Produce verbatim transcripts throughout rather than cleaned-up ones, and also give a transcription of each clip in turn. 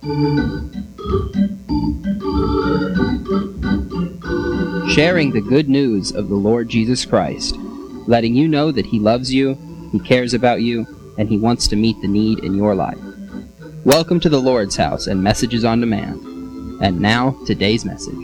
Sharing the good news of the Lord Jesus Christ, letting you know that He loves you, He cares about you, and He wants to meet the need in your life. Welcome to the Lord's House and Messages on Demand. And now, today's message.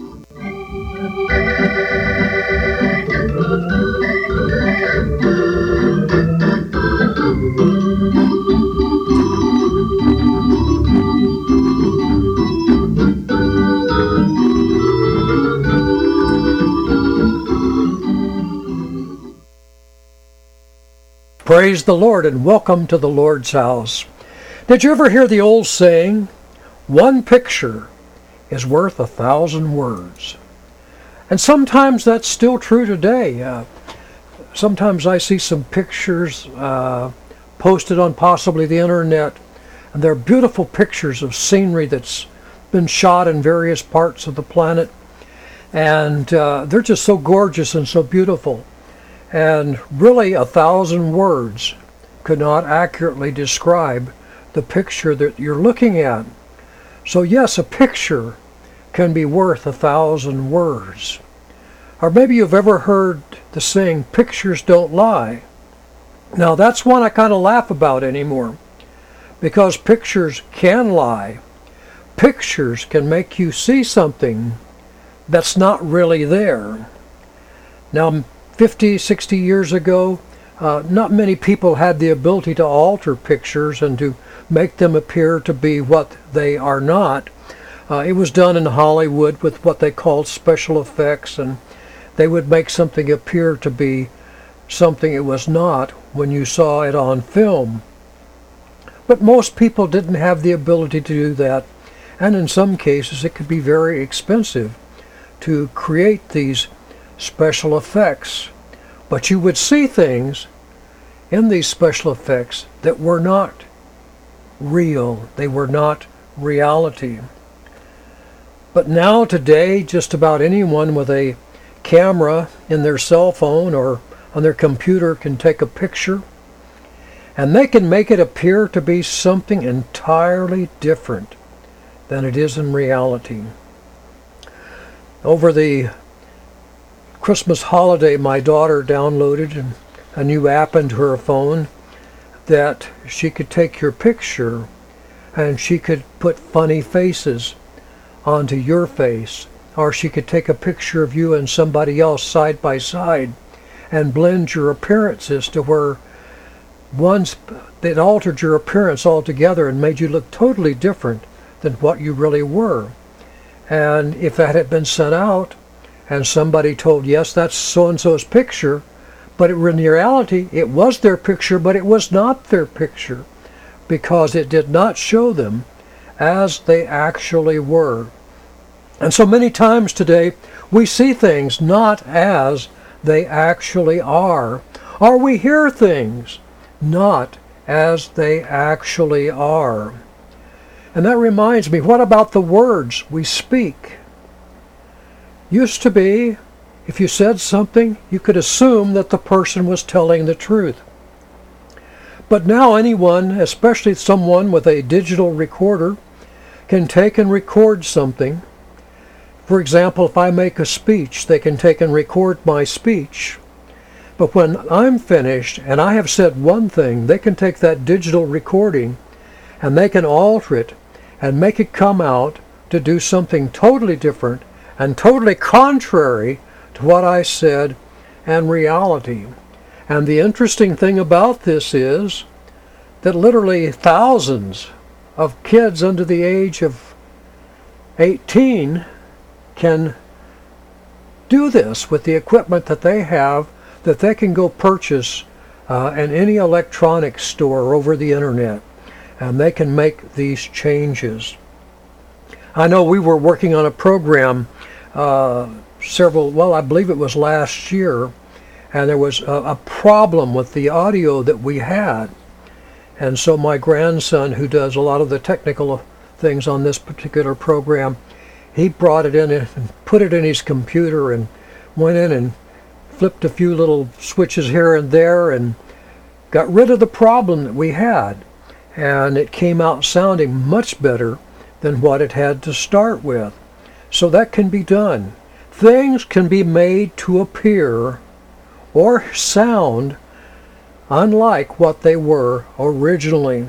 Praise the Lord and welcome to the Lord's house. Did you ever hear the old saying, one picture is worth a thousand words? And sometimes that's still true today. Uh, sometimes I see some pictures uh, posted on possibly the internet, and they're beautiful pictures of scenery that's been shot in various parts of the planet, and uh, they're just so gorgeous and so beautiful. And really, a thousand words could not accurately describe the picture that you're looking at. So yes, a picture can be worth a thousand words. Or maybe you've ever heard the saying, pictures don't lie. Now that's one I kind of laugh about anymore, because pictures can lie. Pictures can make you see something that's not really there. Now, fifty, sixty years ago, uh, not many people had the ability to alter pictures and to make them appear to be what they are not. Uh, it was done in Hollywood with what they called special effects, and they would make something appear to be something it was not when you saw it on film. But most people didn't have the ability to do that, and in some cases it could be very expensive to create these special effects. But you would see things in these special effects that were not real. They were not reality. But now today, just about anyone with a camera in their cell phone or on their computer can take a picture, and they can make it appear to be something entirely different than it is in reality. Over the Christmas holiday, my daughter downloaded a new app into her phone that she could take your picture and she could put funny faces onto your face, or she could take a picture of you and somebody else side by side and blend your appearances to where once it altered your appearance altogether and made you look totally different than what you really were. And if that had been sent out and somebody told, yes, that's so-and-so's picture, but in reality, it was their picture, but it was not their picture, because it did not show them as they actually were. And so many times today, we see things not as they actually are, or we hear things not as they actually are. And that reminds me, what about the words we speak? Used to be, if you said something, you could assume that the person was telling the truth. But now anyone, especially someone with a digital recorder, can take and record something. For example, if I make a speech, they can take and record my speech. But when I'm finished and I have said one thing, they can take that digital recording and they can alter it and make it come out to do something totally different and totally contrary to what I said and reality. And the interesting thing about this is that literally thousands of kids under the age of eighteen can do this with the equipment that they have, that they can go purchase uh, in any electronics store over the internet, and they can make these changes. I know we were working on a program uh, several, well, I believe it was last year, and there was a, a problem with the audio that we had. And so my grandson, who does a lot of the technical things on this particular program, he brought it in and put it in his computer and went in and flipped a few little switches here and there and got rid of the problem that we had. And it came out sounding much better than what it had to start with. So that can be done. Things can be made to appear or sound unlike what they were originally.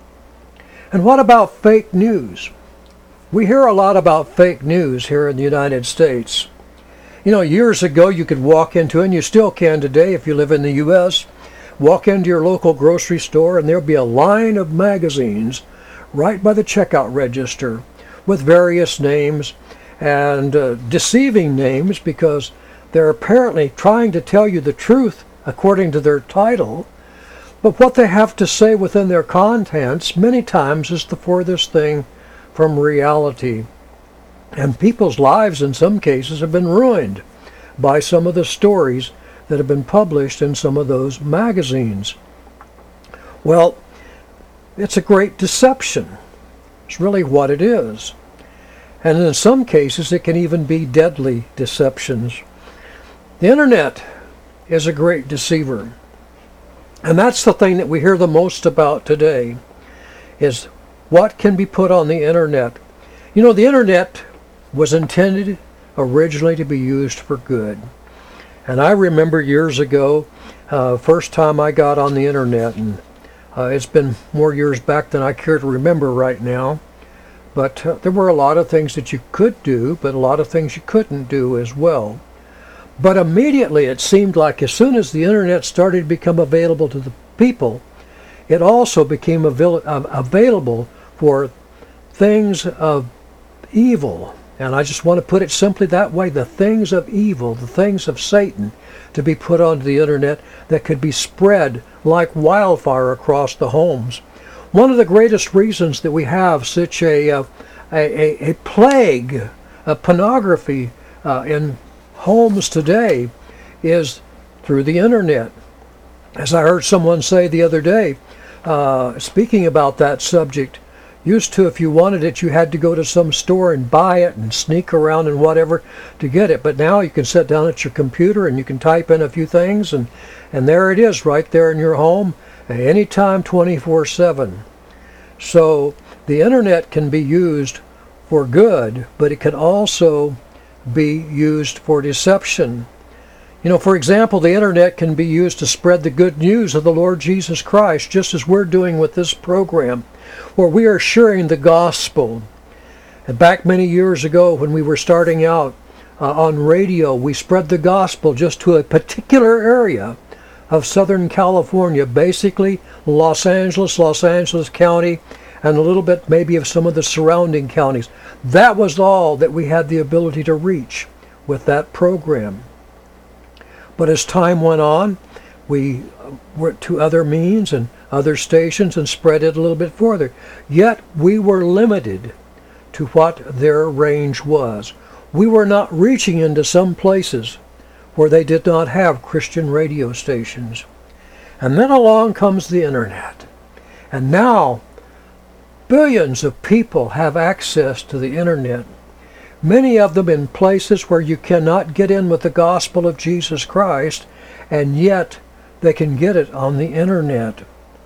And what about fake news? We hear a lot about fake news here in the United States. You know, years ago you could walk into, and you still can today if you live in the U S, walk into your local grocery store and there'll be a line of magazines right by the checkout register with various names and uh, deceiving names, because they're apparently trying to tell you the truth according to their title, but what they have to say within their contents many times is the furthest thing from reality. And people's lives in some cases have been ruined by some of the stories that have been published in some of those magazines. Well, it's a great deception. It's really what it is. And in some cases it can even be deadly deceptions. The internet is a great deceiver. And that's the thing that we hear the most about today, is what can be put on the internet. You know, the internet was intended originally to be used for good. And I remember years ago, uh, first time I got on the internet, and uh, it's been more years back than I care to remember right now, but uh, there were a lot of things that you could do, but a lot of things you couldn't do as well. But immediately it seemed like as soon as the internet started to become available to the people, it also became avail- uh, available for things of evil. And I just want to put it simply that way, the things of evil, the things of Satan, to be put onto the internet that could be spread like wildfire across the homes. One of the greatest reasons that we have such a, uh, a, a, a plague of pornography uh, in homes today is through the internet. As I heard someone say the other day, uh, speaking about that subject, used to, if you wanted it, you had to go to some store and buy it and sneak around and whatever to get it. But now you can sit down at your computer and you can type in a few things, and, and there it is right there in your home, anytime, twenty-four seven. So the internet can be used for good, but it can also be used for deception. You know, for example, the internet can be used to spread the good news of the Lord Jesus Christ, just as we're doing with this program, where we are sharing the gospel. And back many years ago when we were starting out uh, on radio, we spread the gospel just to a particular area of Southern California, basically Los Angeles, Los Angeles County, and a little bit maybe of some of the surrounding counties. That was all that we had the ability to reach with that program. But as time went on, we went to other means and other stations and spread it a little bit further. Yet we were limited to what their range was. We were not reaching into some places where they did not have Christian radio stations. And then along comes the internet. And now billions of people have access to the internet, many of them in places where you cannot get in with the gospel of Jesus Christ, and yet they can get it on the internet.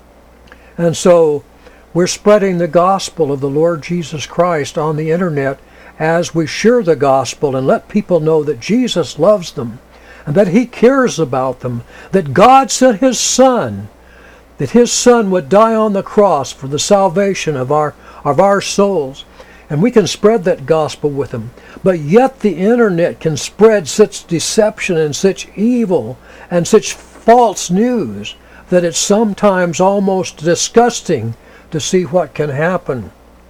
And so we're spreading the gospel of the Lord Jesus Christ on the internet as we share the gospel and let people know that Jesus loves them and that he cares about them, that God sent his Son, that his Son would die on the cross for the salvation of our of our souls. And we can spread that gospel with them. But yet the internet can spread such deception and such evil and such false news that it's sometimes almost disgusting to see what can happen.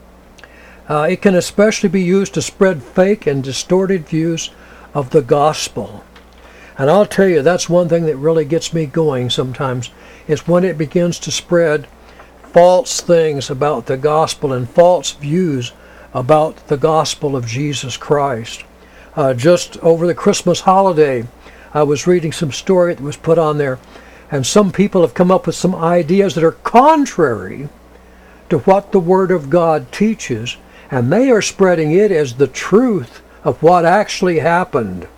Uh, it can especially be used to spread fake and distorted views of the gospel. And I'll tell you, that's one thing that really gets me going sometimes, is when it begins to spread false things about the gospel and false views about the gospel of Jesus Christ. Uh, just over the Christmas holiday, I was reading some story that was put on there, and some people have come up with some ideas that are contrary to what the Word of God teaches, and they are spreading it as the truth of what actually happened.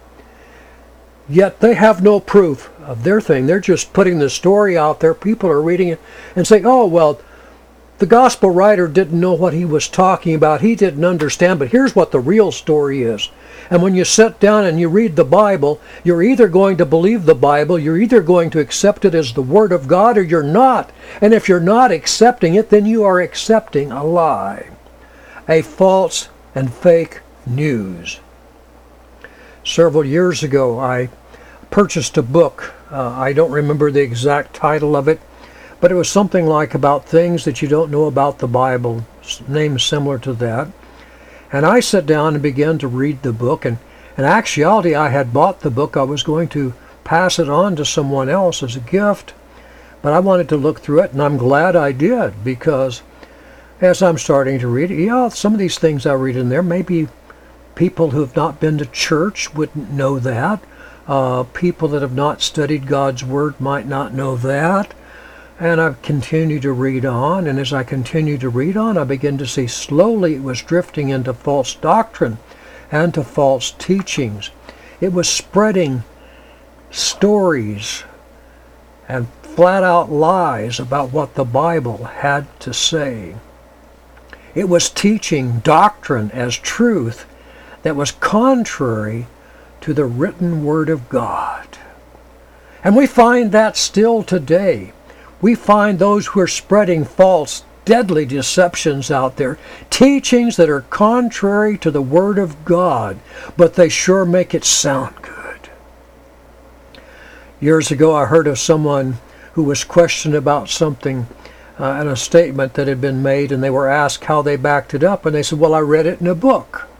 Yet they have no proof of their thing. They're just putting the story out there. People are reading it and saying, oh, well, The gospel writer didn't know what he was talking about. He didn't understand, but here's what the real story is. And when you sit down and you read the Bible, you're either going to believe the Bible, you're either going to accept it as the Word of God, or you're not. And if you're not accepting it, then you are accepting a lie, a false and fake news. Several years ago, I purchased a book. Uh, I don't remember the exact title of it, but it was something like about things that you don't know about the Bible, names similar to that. And I sat down and began to read the book, and in actuality I had bought the book. I was going to pass it on to someone else as a gift, but I wanted to look through it, and I'm glad I did, because as I'm starting to read it, yeah, some of these things I read in there, maybe people who have not been to church wouldn't know that. Uh, people that have not studied God's Word might not know that. And I've continued to read on, and as I continued to read on, I began to see slowly it was drifting into false doctrine and to false teachings. It was spreading stories and flat-out lies about what the Bible had to say. It was teaching doctrine as truth that was contrary to the written Word of God. And we find that still today. We find those who are spreading false, deadly deceptions out there, teachings that are contrary to the Word of God, but they sure make it sound good. Years ago, I heard of someone who was questioned about something uh, and a statement that had been made, and they were asked how they backed it up, and they said, well, I read it in a book.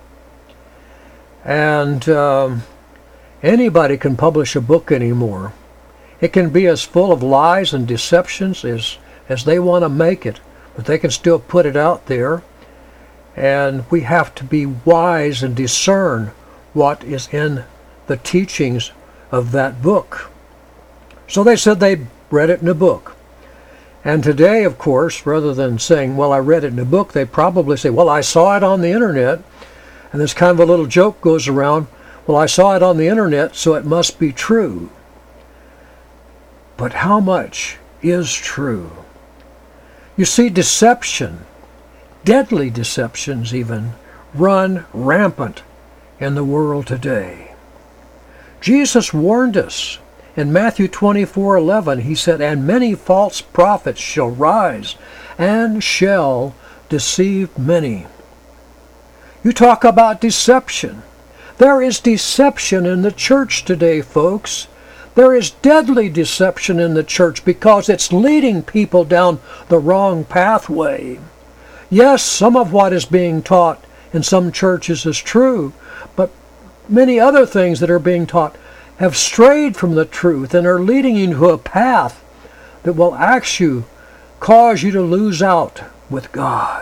And um, anybody can publish a book anymore. It can be as full of lies and deceptions as, as they want to make it, but they can still put it out there. And we have to be wise and discern what is in the teachings of that book. So they said they read it in a book. And today, of course, rather than saying, well, I read it in a book, they probably say, well, I saw it on the internet. And this kind of a little joke goes around, well, I saw it on the internet, so it must be true. But how much is true? You see, deception, deadly deceptions even, run rampant in the world today. Jesus warned us in Matthew twenty-four eleven. He said, and many false prophets shall rise and shall deceive many. You talk about deception. There is deception in the church today, folks. There is deadly deception in the church because it's leading people down the wrong pathway. Yes, some of what is being taught in some churches is true, but many other things that are being taught have strayed from the truth and are leading you to a path that will actually cause you to lose out with God.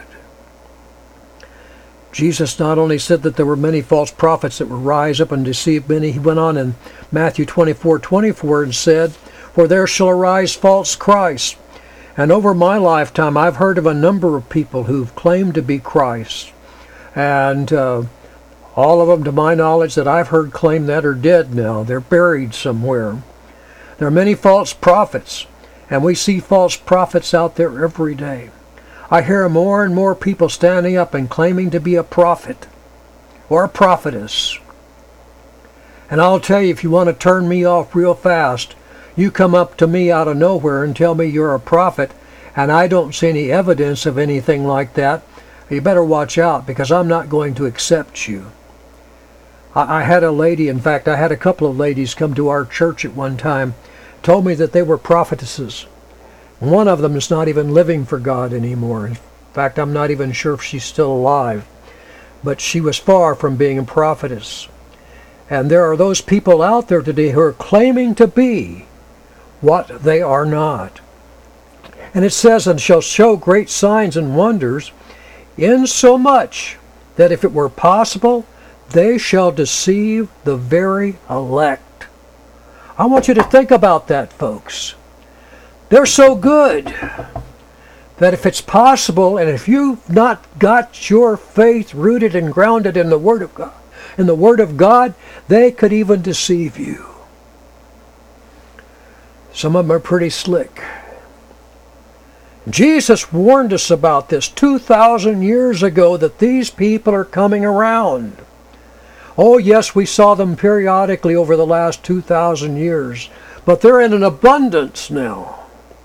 Jesus not only said that there were many false prophets that would rise up and deceive many, he went on in Matthew twenty-four twenty-four and said, for there shall arise false Christs. And over my lifetime, I've heard of a number of people who've claimed to be Christ. And uh, all of them, to my knowledge, that I've heard claim that are dead now. They're buried somewhere. There are many false prophets, and we see false prophets out there every day. I hear more and more people standing up and claiming to be a prophet or a prophetess. And I'll tell you, if you want to turn me off real fast, you come up to me out of nowhere and tell me you're a prophet, and I don't see any evidence of anything like that, you better watch out, because I'm not going to accept you. I, I had a lady, in fact, I had a couple of ladies come to our church at one time, told me that they were prophetesses. One of them is not even living for God anymore. In fact, I'm not even sure if she's still alive. But she was far from being a prophetess. And there are those people out there today who are claiming to be what they are not. And it says, and shall show great signs and wonders, insomuch that if it were possible, they shall deceive the very elect. I want you to think about that, folks. They're so good that if it's possible, and if you've not got your faith rooted and grounded in the Word of God, in the Word of God, they could even deceive you. Some of them are pretty slick. Jesus warned us about this two thousand years ago, that these people are coming around. Oh yes, we saw them periodically over the last two thousand years, but they're in an abundance now.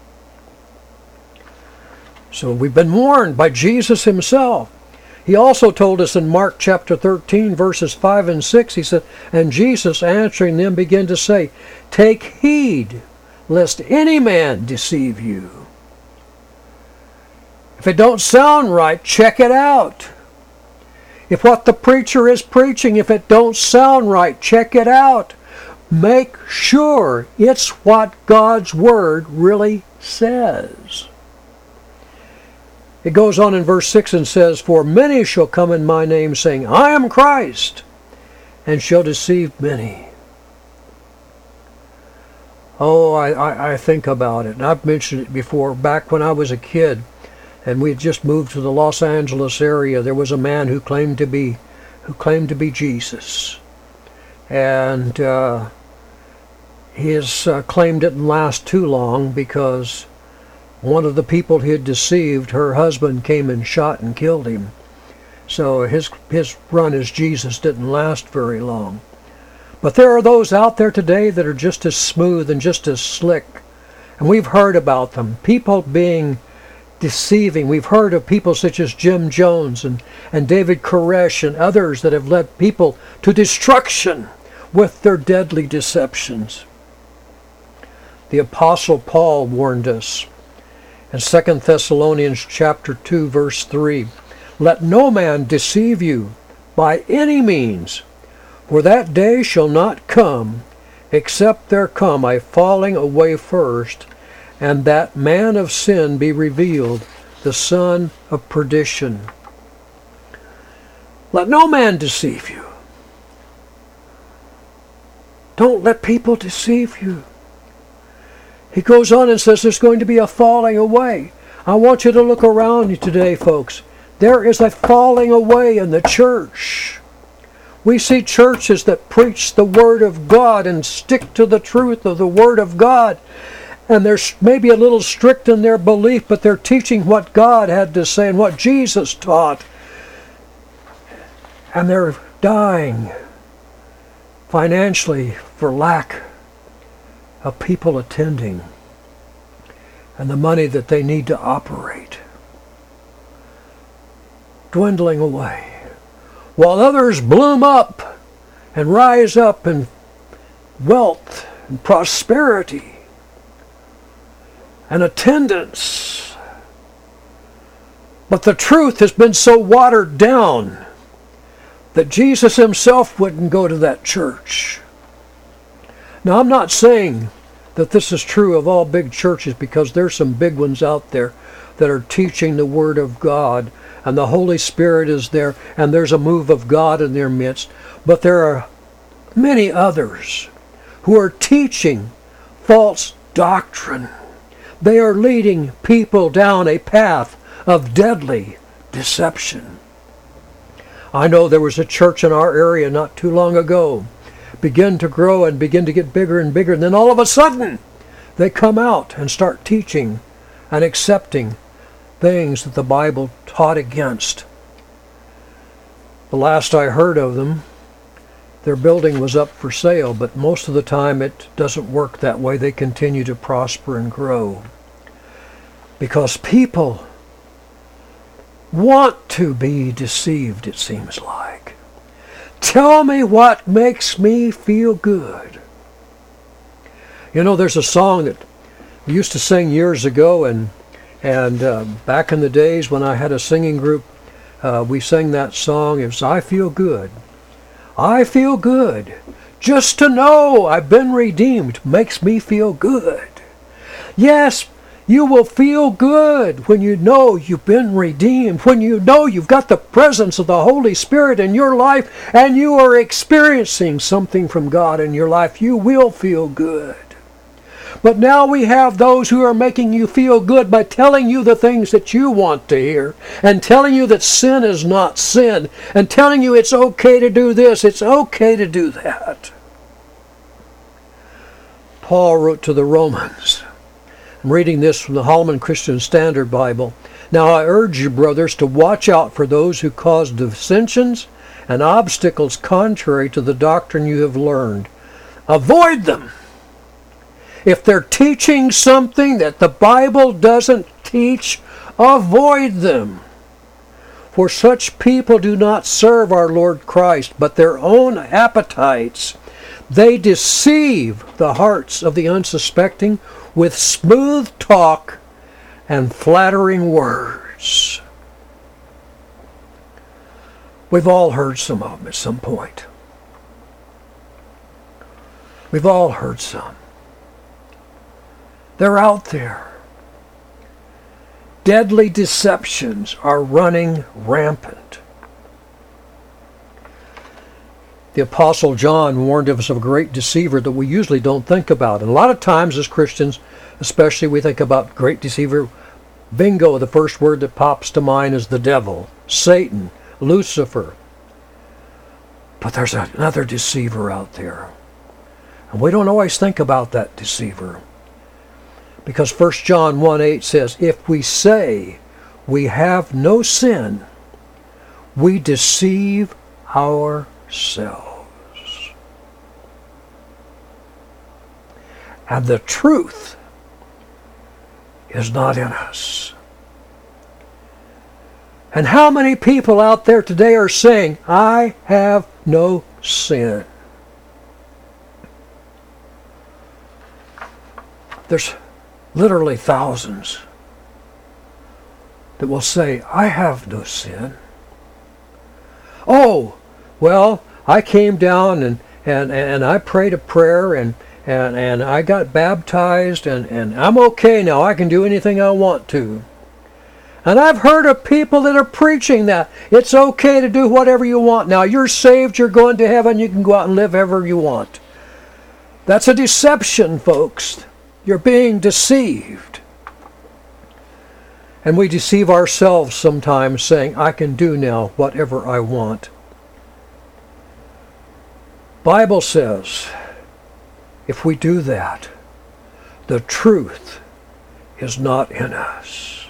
So we've been warned by Jesus himself. He also told us in Mark chapter thirteen, verses five and six, he said, "And Jesus answering them began to say, Take heed, lest any man deceive you." If it don't sound right, check it out. If what the preacher is preaching, if it don't sound right, check it out. Make sure it's what God's Word really says. It goes on in verse six and says, "For many shall come in my name, saying, I am Christ, and shall deceive many." Oh, I, I, I think about it, and I've mentioned it before. Back when I was a kid, and we had just moved to the Los Angeles area, there was a man who claimed to be, who claimed to be Jesus, and uh, his uh, claim didn't last too long, because one of the people he had deceived, her husband came and shot and killed him. So his his run as Jesus didn't last very long. But there are those out there today that are just as smooth and just as slick. And we've heard about them. People being deceiving. We've heard of people such as Jim Jones and, and David Koresh and others that have led people to destruction with their deadly deceptions. The Apostle Paul warned us in Second Thessalonians chapter two, verse three, "Let no man deceive you by any means, for that day shall not come, except there come a falling away first, and that man of sin be revealed, the son of perdition." Let no man deceive you. Don't let people deceive you. He goes on and says there's going to be a falling away. I want you to look around you today, folks. There is a falling away in the church. We see churches that preach the Word of God and stick to the truth of the Word of God. And they're maybe a little strict in their belief, but they're teaching what God had to say and what Jesus taught. And they're dying financially for lack of people attending and the money that they need to operate, dwindling away, while others bloom up and rise up in wealth and prosperity and attendance. But the truth has been so watered down that Jesus himself wouldn't go to that church. Now, I'm not saying that this is true of all big churches, because there's some big ones out there that are teaching the Word of God, and the Holy Spirit is there, and there's a move of God in their midst. But there are many others who are teaching false doctrine. They are leading people down a path of deadly deception. I know there was a church in our area not too long ago begin to grow and begin to get bigger and bigger. And then all of a sudden, they come out and start teaching and accepting things that the Bible taught against. The last I heard of them, their building was up for sale, but most of the time it doesn't work that way. They continue to prosper and grow because people want to be deceived, it seems like. Tell me what makes me feel good. You know, there's a song that we used to sing years ago, and and uh, back in the days when I had a singing group, uh, we sang that song. It was, "I feel good. I feel good. Just to know I've been redeemed makes me feel good." Yes, you will feel good when you know you've been redeemed, when you know you've got the presence of the Holy Spirit in your life and you are experiencing something from God in your life. You will feel good. But now we have those who are making you feel good by telling you the things that you want to hear, and telling you that sin is not sin, and telling you it's okay to do this, it's okay to do that. Paul wrote to the Romans, I'm reading this from the Holman Christian Standard Bible. Now I urge you, brothers, to watch out for those who cause dissensions and obstacles contrary to the doctrine you have learned. Avoid them. If they're teaching something that the Bible doesn't teach, avoid them. For such people do not serve our Lord Christ, but their own appetites. They deceive the hearts of the unsuspecting with smooth talk and flattering words. We've all heard some of them at some point. We've all heard some. They're out there. Deadly deceptions are running rampant. The Apostle John warned us of a great deceiver that we usually don't think about. And a lot of times as Christians, especially, we think about great deceiver. Bingo, the first word that pops to mind is the devil, Satan, Lucifer. But there's another deceiver out there. And we don't always think about that deceiver. Because First John one eight says, if we say we have no sin, we deceive ourselves. And the truth is not in us. And how many people out there today are saying, I have no sin? There's literally thousands that will say, I have no sin. Oh, well, I came down and, and, and I prayed a prayer and, and, and I got baptized and, and I'm okay now. I can do anything I want to. And I've heard of people that are preaching that it's okay to do whatever you want. Now you're saved, you're going to heaven, you can go out and live however you want. That's a deception, folks. You're being deceived. And we deceive ourselves sometimes saying, I can do now whatever I want. Bible says, if we do that, the truth is not in us.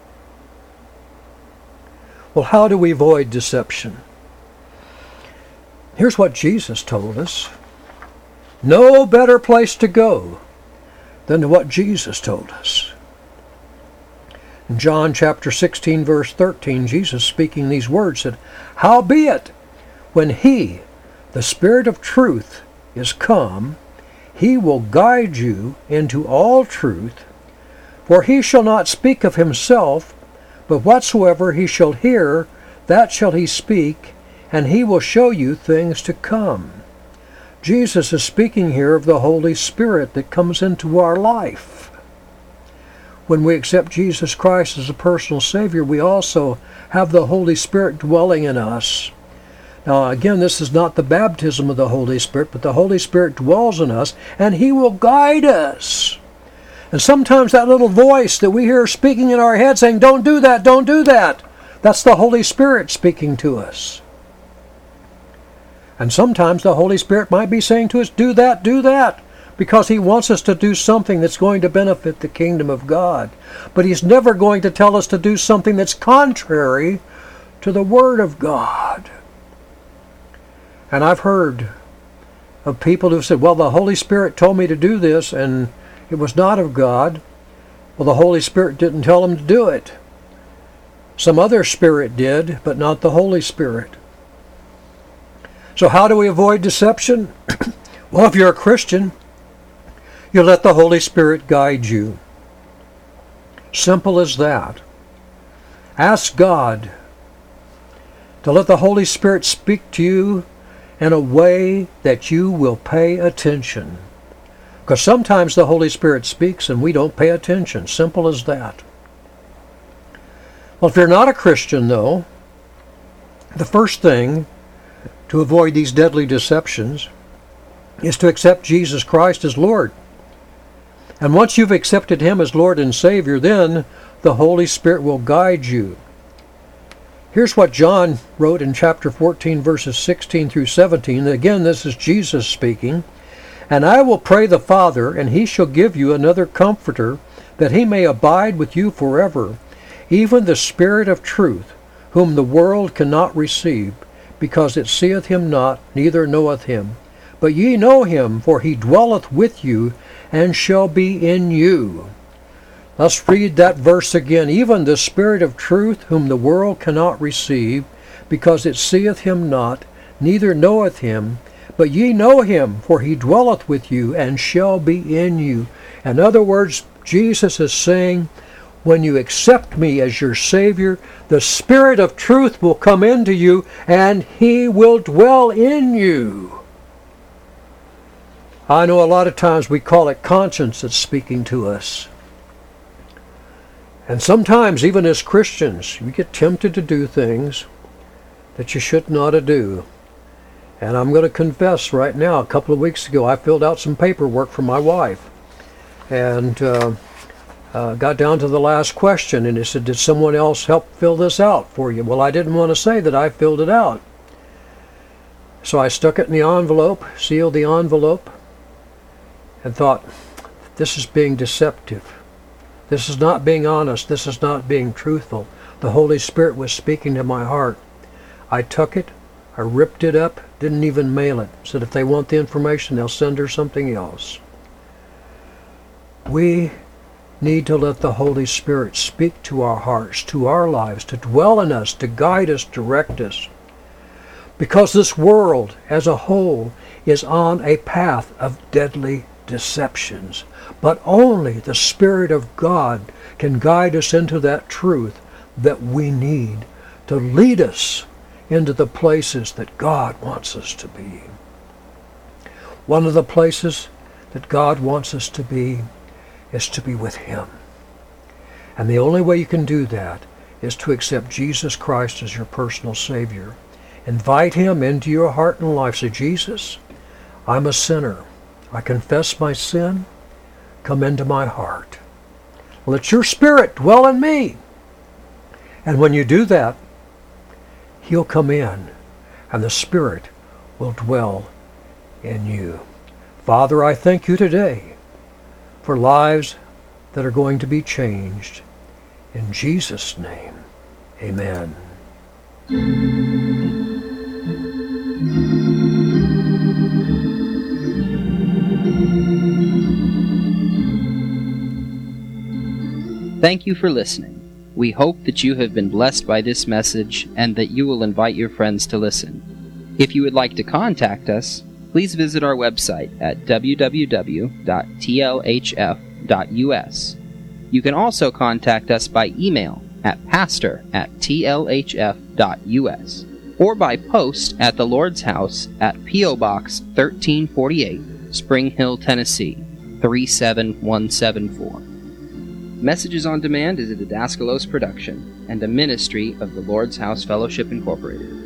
Well, how do we avoid deception? Here's what Jesus told us. No better place to go than to what Jesus told us. In John chapter sixteen, verse thirteen, Jesus speaking these words said, howbeit, when he, the Spirit of truth, is come, he will guide you into all truth, for he shall not speak of himself, but whatsoever he shall hear, that shall he speak, and he will show you things to come. Jesus is speaking here of the Holy Spirit that comes into our life. When we accept Jesus Christ as a personal Savior, we also have the Holy Spirit dwelling in us. Now again, this is not the baptism of the Holy Spirit, but the Holy Spirit dwells in us, and He will guide us. And sometimes that little voice that we hear speaking in our head saying, don't do that, don't do that, that's the Holy Spirit speaking to us. And sometimes the Holy Spirit might be saying to us, do that, do that, because He wants us to do something that's going to benefit the kingdom of God. But He's never going to tell us to do something that's contrary to the Word of God. And I've heard of people who said, well, the Holy Spirit told me to do this, and it was not of God. Well, the Holy Spirit didn't tell them to do it. Some other spirit did, but not the Holy Spirit. So how do we avoid deception? Well, if you're a Christian, you let the Holy Spirit guide you. Simple as that. Ask God to let the Holy Spirit speak to you in a way that you will pay attention. Because sometimes the Holy Spirit speaks and we don't pay attention. Simple as that. Well, if you're not a Christian, though, the first thing to avoid these deadly deceptions is to accept Jesus Christ as Lord. And once you've accepted Him as Lord and Savior, then the Holy Spirit will guide you. Here's what John wrote in chapter fourteen, verses sixteen through seventeen. Again, this is Jesus speaking. And I will pray the Father, and He shall give you another Comforter that he may abide with you forever, even the Spirit of truth, whom the world cannot receive, because it seeth him not, neither knoweth him. But ye know him, for he dwelleth with you, and shall be in you. Let's read that verse again. Even the Spirit of truth, whom the world cannot receive, because it seeth him not, neither knoweth him. But ye know him, for he dwelleth with you, and shall be in you. In other words, Jesus is saying, when you accept me as your Savior, the Spirit of truth will come into you, and he will dwell in you. I know a lot of times we call it conscience that's speaking to us. And sometimes, even as Christians, you get tempted to do things that you should not do. And I'm going to confess right now, a couple of weeks ago, I filled out some paperwork for my wife. And uh, uh, got down to the last question, and it said, did someone else help fill this out for you? Well, I didn't want to say that I filled it out. So I stuck it in the envelope, sealed the envelope, and thought, this is being deceptive. This is not being honest. This is not being truthful. The Holy Spirit was speaking to my heart. I took it, I ripped it up, didn't even mail it. Said if they want the information, they'll send her something else. We need to let the Holy Spirit speak to our hearts, to our lives, to dwell in us, to guide us, direct us. Because this world as a whole is on a path of deadly deceptions. But only the Spirit of God can guide us into that truth that we need to lead us into the places that God wants us to be. One of the places that God wants us to be is to be with him. And the only way you can do that is to accept Jesus Christ as your personal Savior. Invite him into your heart and life. Say, Jesus, I'm a sinner. I confess my sin. Come into my heart. Let your Spirit dwell in me. And when you do that, he'll come in, and the Spirit will dwell in you. Father, I thank you today for lives that are going to be changed. In Jesus' name, amen. Thank you for listening. We hope that you have been blessed by this message and that you will invite your friends to listen. If you would like to contact us, please visit our website at w w w dot t l h f dot u s. You can also contact us by email at pastor at t l h f dot u s or by post at the Lord's House at P O Box thirteen forty-eight, Spring Hill, Tennessee three seven one seven four. Messages on Demand is a Didaskalos production and a ministry of the Lord's House Fellowship Incorporated.